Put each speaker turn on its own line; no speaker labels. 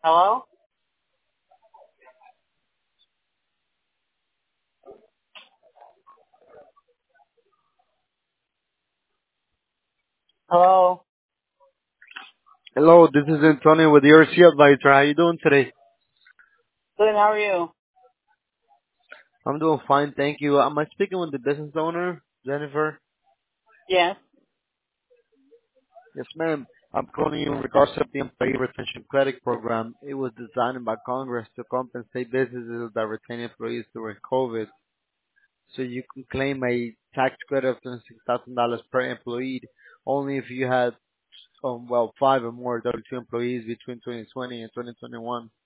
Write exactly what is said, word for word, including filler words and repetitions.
Hello? Hello?
Hello, this is Antonio with the R C Advisor. How you doing today?
Good, how are you?
I'm doing fine, thank you. Am I speaking with the business owner, Jennifer?
Yes.
Yes, ma'am. I'm calling you in regards to the Employee Retention Credit Program. It was designed by Congress to compensate businesses that retain employees during COVID. So you can claim a tax credit of twenty-six thousand dollars per employee only if you had, um, well, five or more W two employees between twenty twenty and twenty twenty-one.